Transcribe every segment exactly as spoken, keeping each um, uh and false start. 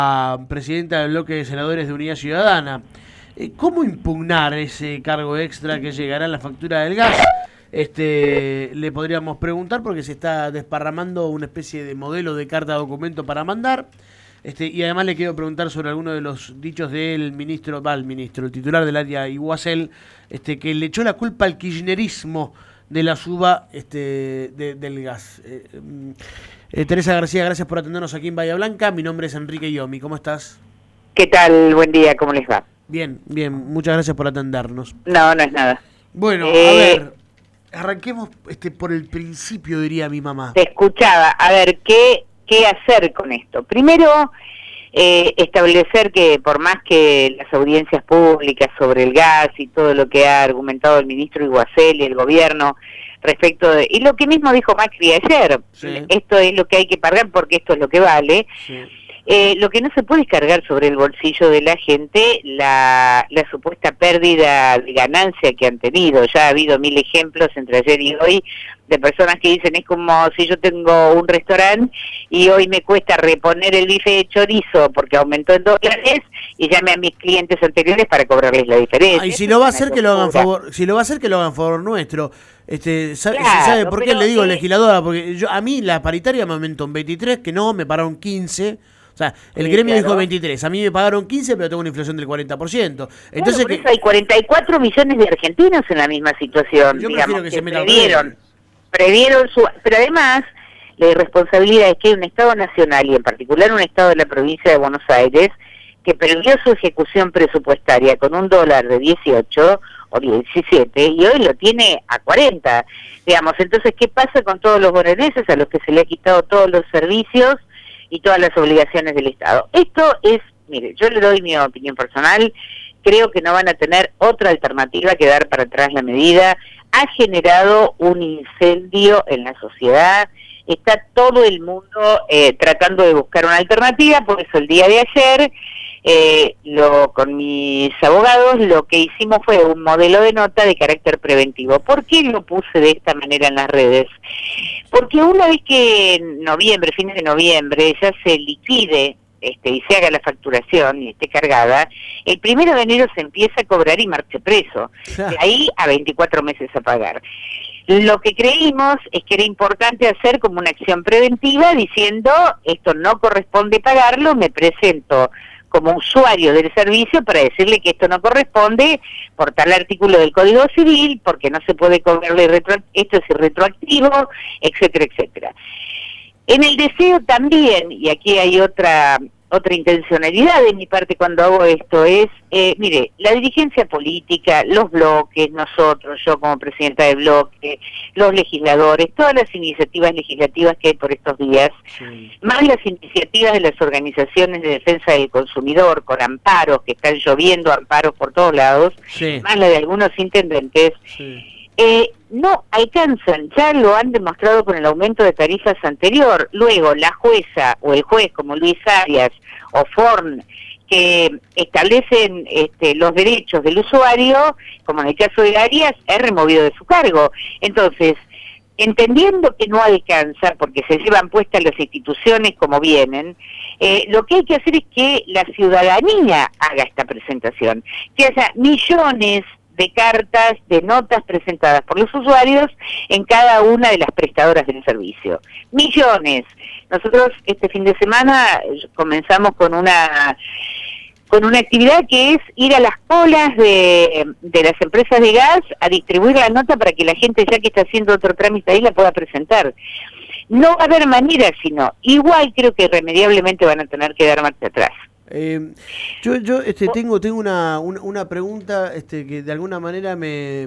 Presidenta del bloque de senadores de Unidad Ciudadana. ¿Cómo impugnar ese cargo extra que llegará en la factura del gas? Este, le podríamos preguntar porque se está desparramando una especie de modelo de carta documento para mandar. Este, y además le quiero preguntar sobre alguno de los dichos del ministro, va, el ministro, el titular del área Iguacel, este, que le echó la culpa al kirchnerismo de la suba este, de, del gas. Eh, eh, Teresa García, gracias por atendernos aquí en Bahía Blanca. Mi nombre es Enrique Yomi. ¿Cómo estás? ¿Qué tal? Buen día, ¿cómo les va? Bien, bien. Muchas gracias por atendernos. No, no es nada. Bueno, eh, a ver, arranquemos este, por el principio, diría mi mamá. Te escuchaba. A ver, ¿qué, qué hacer con esto? Primero, eh, establecer que por más que las audiencias públicas sobre el gas y todo lo que ha argumentado el ministro Iguacel y el gobierno respecto de... Y lo que mismo dijo Macri ayer, sí. Esto es lo que hay que pagar porque esto es lo que vale. Sí. Eh, lo que no se puede es cargar sobre el bolsillo de la gente la, la supuesta pérdida de ganancia que han tenido. Ya ha habido mil ejemplos entre ayer y hoy de personas que dicen es como si yo tengo un restaurante y hoy me cuesta reponer el bife de chorizo porque aumentó en dólares y llame a mis clientes anteriores para cobrarles la diferencia. Ah, y si lo va a hacer que lo hagan favor, si lo va a hacer que lo hagan favor nuestro. Este, ¿sabe, claro, ¿sabe por qué le digo eh, legisladora? Porque yo a mí la paritaria me aumentó en veintitrés, que no, me pararon quince. O sea, el sí, gremio claro. dijo veintitrés, a mí me pagaron quince, pero tengo una inflación del cuarenta por ciento. Entonces, claro, por eso hay cuarenta y cuatro millones de argentinos en la misma situación. Yo digamos, prefiero que, que se meta previeron, previeron su... Pero además, la irresponsabilidad es que hay un Estado nacional, y en particular un Estado de la provincia de Buenos Aires, que previó su ejecución presupuestaria con un dólar de dieciocho o diecisiete, y hoy lo tiene a cuarenta. Digamos, entonces, ¿qué pasa con todos los bonaerenses a los que se le ha quitado todos los servicios y todas las obligaciones del Estado? Esto es, mire, yo le doy mi opinión personal, creo que no van a tener otra alternativa que dar para atrás la medida. Ha generado un incendio en la sociedad, está todo el mundo eh, tratando de buscar una alternativa, por eso el día de ayer, eh, lo, con mis abogados, lo que hicimos fue un modelo de nota de carácter preventivo. ¿Por qué lo puse de esta manera en las redes? Porque una vez que en noviembre, fines de noviembre, ya se liquide este, y se haga la facturación y esté cargada, el primero de enero se empieza a cobrar y marche preso. De ahí a veinticuatro meses a pagar. Lo que creímos es que era importante hacer como una acción preventiva diciendo, esto no corresponde pagarlo, me presento como usuario del servicio para decirle que esto no corresponde por tal artículo del Código Civil, porque no se puede cobrarle retro, esto es irretroactivo, etcétera, etcétera. En el deseo también, y aquí hay otra otra intencionalidad de mi parte cuando hago esto, es, eh, mire, la dirigencia política, los bloques, nosotros, yo como presidenta del bloque, los legisladores, todas las iniciativas legislativas que hay por estos días, sí. Más las iniciativas de las organizaciones de defensa del consumidor, con amparos, que están lloviendo amparos por todos lados, sí. Más la de algunos intendentes, sí. Eh, no alcanzan, ya lo han demostrado con el aumento de tarifas anterior. Luego la jueza o el juez como Luis Arias o Forn, que establecen este, los derechos del usuario, como en el caso de Arias, es removido de su cargo. Entonces, entendiendo que no alcanza, porque se llevan puestas las instituciones como vienen, eh, lo que hay que hacer es que la ciudadanía haga esta presentación, que haya millones de cartas, de notas presentadas por los usuarios en cada una de las prestadoras del servicio. Millones. Nosotros este fin de semana comenzamos con una con una actividad que es ir a las colas de, de las empresas de gas a distribuir la nota para que la gente ya que está haciendo otro trámite ahí la pueda presentar. No va a haber manera, sino igual creo que irremediablemente van a tener que dar marcha atrás. Eh, yo yo este tengo tengo una, una, una pregunta este que de alguna manera me,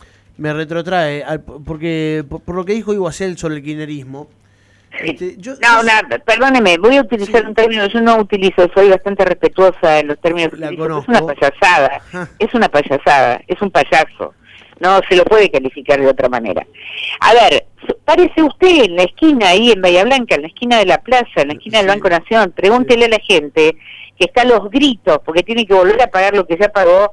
me retrotrae, al, porque por, por lo que dijo Iguacel sobre el kirchnerismo. Este, yo, no, yo, no, perdóneme, voy a utilizar sí. un término, yo no utilizo, soy bastante respetuosa en los términos que utilizo, es una payasada, Ajá. es una payasada, es un payaso. No se lo puede calificar de otra manera. A ver, párese usted en la esquina ahí en Bahía Blanca, en la esquina de la plaza, en la esquina sí. del Banco Nación, pregúntele sí. a la gente que está a los gritos porque tiene que volver a pagar lo que ya pagó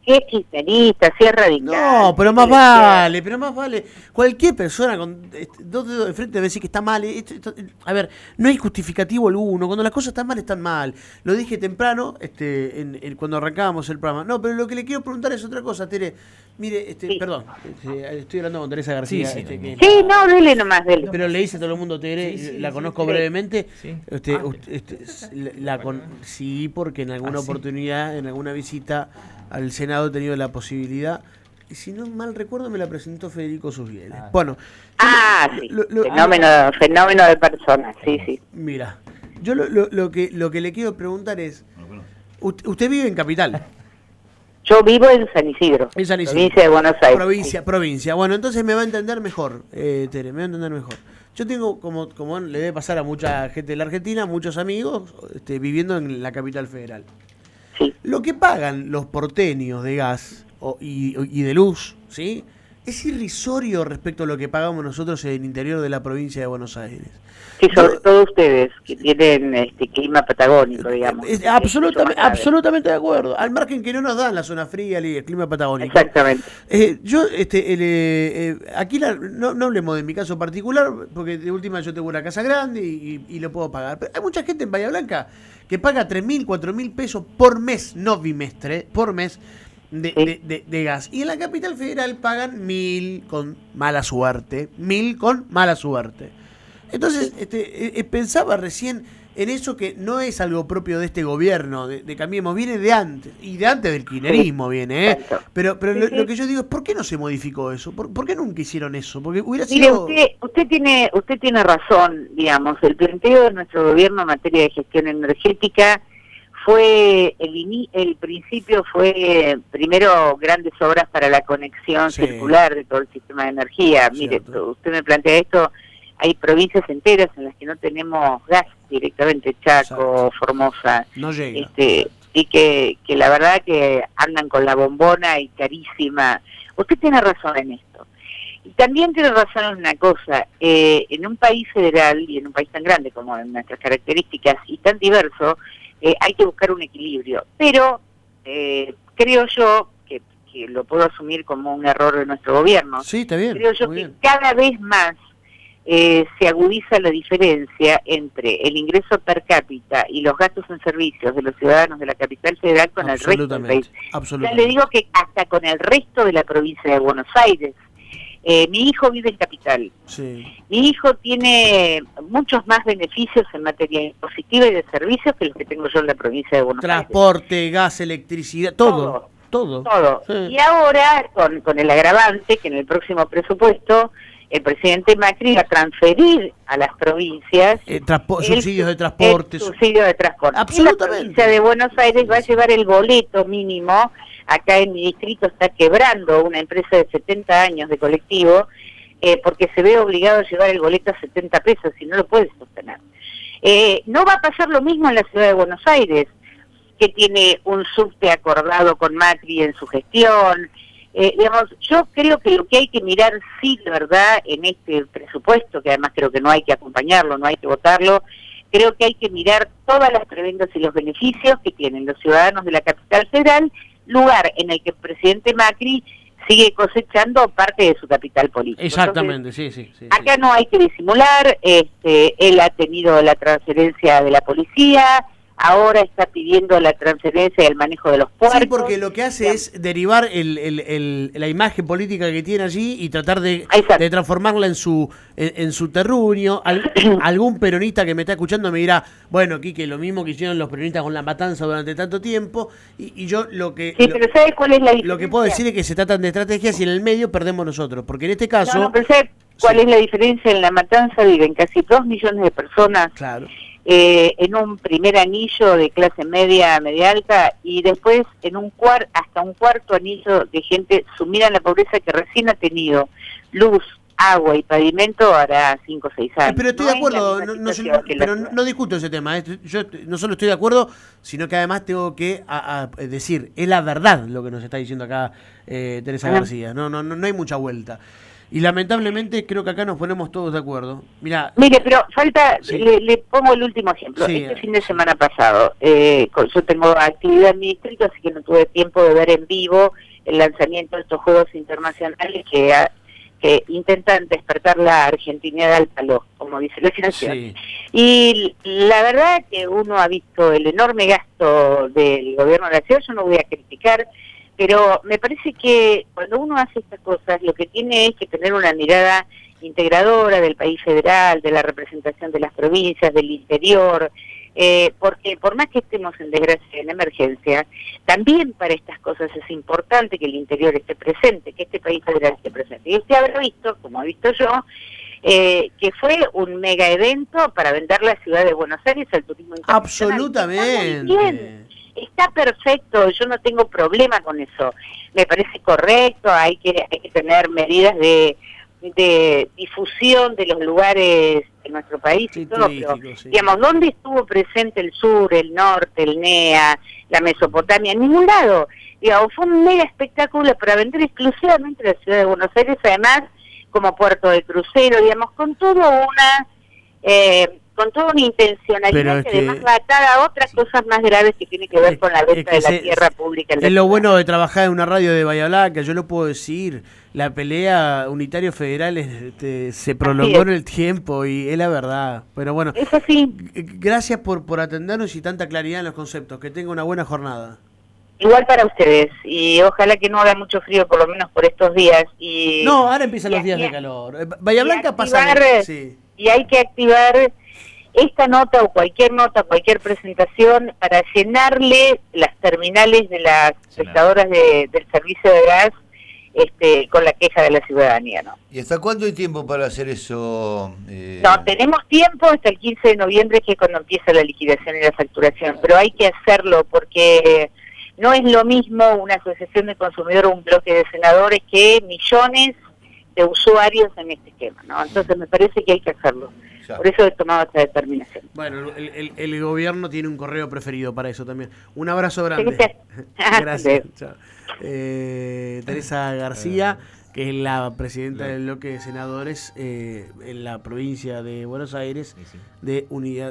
si es kirchnerista, si es radical. No, pero más vale, pero más vale. Cualquier persona con este, dos dedos de frente debe decir que está mal. Esto, esto, a ver, no hay justificativo alguno. Cuando las cosas están mal, están mal. Lo dije temprano, este, en, en, cuando arrancábamos el programa. No, pero lo que le quiero preguntar es otra cosa, Tere. Mire, este, sí. perdón, este, estoy hablando con Teresa García. Sí, sí, este, que sí no, dele nomás, dele. Pero le dice a todo el mundo Tere, sí, sí, la sí, conozco sí, brevemente. Sí. Usted, ah, usted, este, la, la con, sí, porque en alguna ah, oportunidad, sí. en alguna visita al Senado he tenido la posibilidad, y si no mal recuerdo me la presentó Federico Susbieles. Ah, bueno. Ah, lo, sí, lo, lo, fenómeno, ah, fenómeno de personas, sí, sí. Mira, yo lo, lo, lo, que, lo que le quiero preguntar es, usted vive en Capital. Yo vivo en San Isidro, en San Isidro, provincia de Buenos Aires. Provincia, sí. provincia. Bueno, entonces me va a entender mejor, eh, Tere, me va a entender mejor. Yo tengo, como, como le debe pasar a mucha gente de la Argentina, muchos amigos este, viviendo en la capital federal. Sí. Lo que pagan los porteños de gas o, y, y de luz, ¿sí? Es irrisorio respecto a lo que pagamos nosotros en el interior de la provincia de Buenos Aires. Sí, sobre Yo, todo ustedes, que tienen este clima patagónico, digamos. Es, absolutamente, absolutamente de acuerdo. Al margen que no nos dan la zona fría y el clima patagónico. Exactamente. Eh, yo, este, el, eh, aquí la, no, no hablemos de mi caso particular, porque de última yo tengo una casa grande y, y, y lo puedo pagar. Pero hay mucha gente en Bahía Blanca que paga tres mil, cuatro mil pesos por mes, no bimestre, por mes, de, sí. de, de, de gas. Y en la capital federal pagan mil con mala suerte. Mil con mala suerte. Entonces, este, eh, pensaba recién en eso que no es algo propio de este gobierno, de, de Cambiemos, viene de antes, y de antes del kirchnerismo viene, ¿eh? Pero, pero lo, lo que yo digo es, ¿por qué no se modificó eso? ¿Por, por qué nunca hicieron eso? Porque hubiera Mire, sido... usted, usted tiene usted tiene razón, digamos, el planteo de nuestro gobierno en materia de gestión energética fue, el, el principio fue, primero, grandes obras para la conexión sí. circular de todo el sistema de energía. Mire, Cierto. usted me plantea esto... Hay provincias enteras en las que no tenemos gas directamente, Chaco, Exacto. Formosa, no llega. Este, y que, que la verdad que andan con la bombona y carísima. Usted tiene razón en esto. Y también tiene razón en una cosa, eh, en un país federal y en un país tan grande como en nuestras características y tan diverso, eh, hay que buscar un equilibrio. Pero eh, creo yo que, que lo puedo asumir como un error de nuestro gobierno. Sí, está bien. Creo yo que bien. cada vez más Eh, se agudiza la diferencia entre el ingreso per cápita y los gastos en servicios de los ciudadanos de la capital federal con el resto del país. Ya le digo que hasta con el resto de la provincia de Buenos Aires. Eh, mi hijo vive en Capital. Sí. Mi hijo tiene muchos más beneficios en materia impositiva y de servicios que los que tengo yo en la provincia de Buenos Transporte, Aires. Transporte, gas, electricidad, todo. Todo. Todo. todo. Sí. Y ahora, con, con el agravante que en el próximo presupuesto el presidente Macri va a transferir a las provincias eh, el, subsidios de transporte. El subsidio de transporte. Absolutamente. Y la provincia de Buenos Aires va a llevar el boleto mínimo. Acá en mi distrito está quebrando una empresa de setenta años de colectivo eh, porque se ve obligado a llevar el boleto a setenta pesos y no lo puede sostener. Eh, no va a pasar lo mismo en la ciudad de Buenos Aires, que tiene un subte acordado con Macri en su gestión. Eh, digamos, yo creo que lo que hay que mirar, sí, de verdad, en este presupuesto, que además creo que no hay que acompañarlo, no hay que votarlo, creo que hay que mirar todas las prebendas y los beneficios que tienen los ciudadanos de la capital federal, lugar en el que el presidente Macri sigue cosechando parte de su capital político. Exactamente, Entonces, sí, sí, sí. Acá sí. no hay que disimular, este, él ha tenido la transferencia de la policía, ahora está pidiendo la transferencia y el manejo de los puertos. Sí, porque lo que hace es derivar el, el, el, la imagen política que tiene allí y tratar de, de transformarla en su en, en su terruño. Al, algún peronista que me está escuchando me dirá, bueno, Quique, lo mismo que hicieron los peronistas con la matanza durante tanto tiempo. Y, y yo lo que sí, lo, pero ¿sabes cuál es la diferencia? Lo que puedo decir es que se tratan de estrategias y en el medio perdemos nosotros. Porque en este caso... No, no, pero ¿sabes cuál sí. es la diferencia? En la matanza viven casi dos millones de personas. Claro. Eh, en un primer anillo de clase media, media alta, y después en un cuar hasta un cuarto anillo de gente sumida en la pobreza que recién ha tenido luz, agua y pavimento hará cinco o seis años. Pero estoy no de acuerdo, no, no, no, pero no, no discuto ese tema. ¿eh? Yo no solo estoy de acuerdo, sino que además tengo que a, a decir, es la verdad lo que nos está diciendo acá eh, Teresa Ajá. García. No, no, no, no hay mucha vuelta. Y lamentablemente creo que acá nos ponemos todos de acuerdo. Mirá, Mire, pero falta, sí. le, le pongo el último ejemplo. Sí. Este fin de semana pasado, eh, yo tengo actividad en mi distrito, así que no tuve tiempo de ver en vivo el lanzamiento de estos Juegos Internacionales que, a, que intentan despertar la argentinidad al palo, como dice la canción. Sí. Y la verdad que uno ha visto el enorme gasto del gobierno de la ciudad, yo no voy a criticar, pero me parece que cuando uno hace estas cosas, lo que tiene es que tener una mirada integradora del país federal, de la representación de las provincias, del interior, eh, porque por más que estemos en desgracia, en emergencia, también para estas cosas es importante que el interior esté presente, que este país federal esté presente. Y usted habrá visto, como he visto yo, eh, que fue un mega evento para vender la ciudad de Buenos Aires al turismo internacional. Absolutamente. Está perfecto, yo no tengo problema con eso. Me parece correcto, hay que, hay que tener medidas de, de difusión de los lugares de nuestro país Sí, y todo, pero, sí. digamos, ¿dónde estuvo presente el sur, el norte, el NEA, la Mesopotamia? En ningún lado. Digamos, fue un mega espectáculo para vender exclusivamente la ciudad de Buenos Aires, además como puerto de crucero, digamos, con todo una... Eh, con toda una intencionalidad que, que además va atada a otras sí. cosas más graves que tienen que ver con la venta es que de la se, tierra pública. Es lo bueno de trabajar en una radio de Bahía Blanca, yo lo puedo decir, la pelea unitario-federal este, se prolongó en el tiempo y es la verdad. Pero bueno, es así. Gracias por, por atendernos y tanta claridad en los conceptos, que tenga una buena jornada. Igual para ustedes, y ojalá que no haga mucho frío, por lo menos por estos días. Y no, ahora empiezan y, los días y, de calor. Bahía Blanca activar, pasa... Sí. Y hay que activar esta nota o cualquier nota, cualquier presentación para llenarle las terminales de las prestadoras de, del servicio de gas este, con la queja de la ciudadanía, ¿no? ¿Y hasta cuándo hay tiempo para hacer eso? Eh... No, tenemos tiempo hasta el quince de noviembre, que es cuando empieza la liquidación y la facturación, pero hay que hacerlo porque no es lo mismo una asociación de consumidores o un bloque de senadores que millones de usuarios en este esquema, ¿no? Entonces me parece que hay que hacerlo. Ya. Por eso he tomado esta determinación. Bueno, el, el, el gobierno tiene un correo preferido para eso también. Un abrazo grande. Gracias. Chao. Eh, Teresa García, que es la presidenta del bloque de senadores eh, en la provincia de Buenos Aires, de Unidad